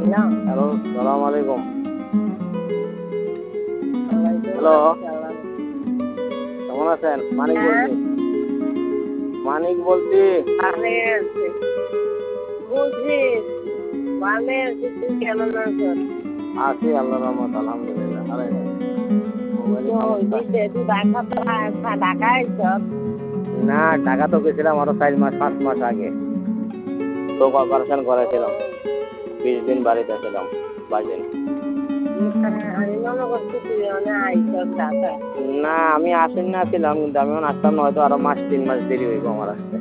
Hello, সালাম আলাইকুম। Hello, কেমন আছেন? মানিক বলছি। মানিক বলছি। আছি আল্লাহর রহমত, আলহামদুলিল্লাহ। আরে না, ঢাকা তো গেছিলাম আরো 4-5 মাস আগে। তো অপারেশন করেছিলাম, 20 দিন বাড়িতে ছিলাম, 22 দিন। না, আমি আসেন না ছিলাম, কিন্তু আমি আসতাম না, হয়তো আরো 3 মাস দেরি হইব আমার আসতে।